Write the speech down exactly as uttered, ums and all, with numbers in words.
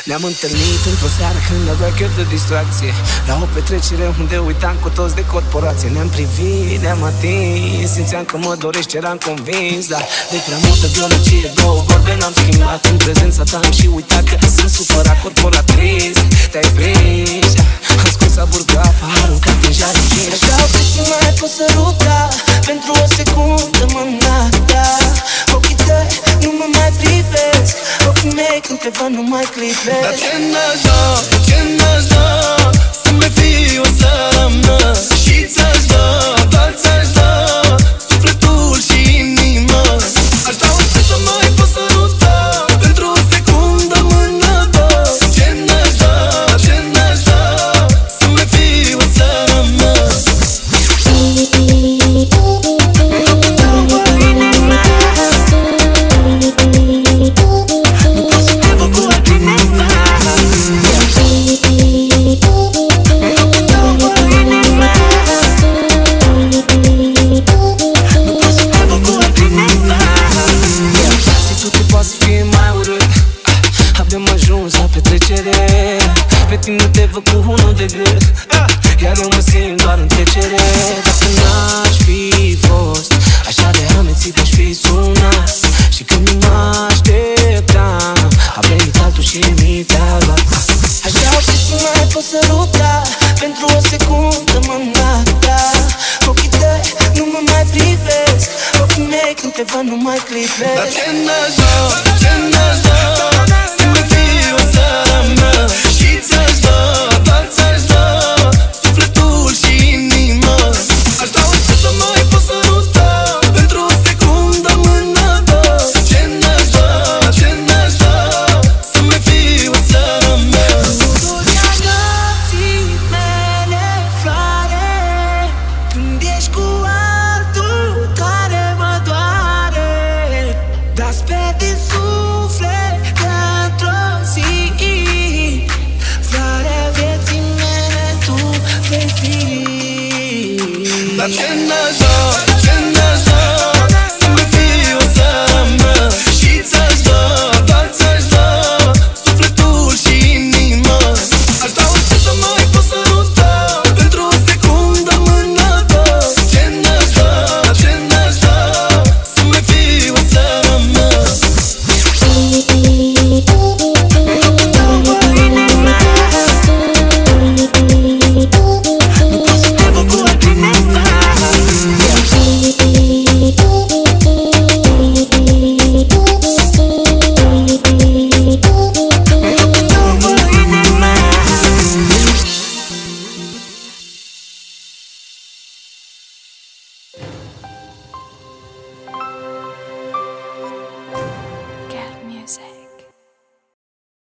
Ne-am întâlnit într-o seară când avea chef de distracție, la o petrecere unde uitam cu toți de corporație. Ne-am privit, ne-am atins, simțeam că mă dorești, eram convins. Dar de prea multă biologie, două vorbe n-am schimbat. În prezența ta am și uitat că sunt supărat corporatrist. Te-ai prins, am scos aburgat, aruncat în jari cinci. Vreau că și mai pot săruta pentru o secundă mâna ta. Ochii tăi nu mă mai privesc, ochii mei când te văd nu mai clipesc. Dar ce n-aș da, ce n-aș da, să mai fii o seara mea. Și ți-aș da, doar ți-aș da sufletul și inima. Aș da orice să mai pot săruta pentru o secundă mâna ta. Ce n-aș da, ce n-aș da, să mai fii o seara mea. Pe tine te văd cu unul de gât, iar eu mă simt doar în trecere. Dacă n-aș fi fost așa de amețit, aș fi sunat. Și când nu mă așteptam, a venit altul și mi te-a luat. Aș vrea și să mai pot săruta pentru o secundă mâna ta. Ochii tăi nu mă mai privesc, ochii mei când te văd nu mai clipesc. Dar ce n-aș da, ce n-aș da, să mai fii o seara mea. Și ți-aș da, doar ți-aș da sufletul și inima. Aș da orice să mai pot săruta pentru o secundă mâna ta. Ce n-aș da, ce n-aș da, să mai fii o seara mea. Lumea nopții mele, floare, când ești cu altul care mă doare. Dar sper din suflet că într-o zi floarea vieții mele tu vei fi. Dar ce n-aș da,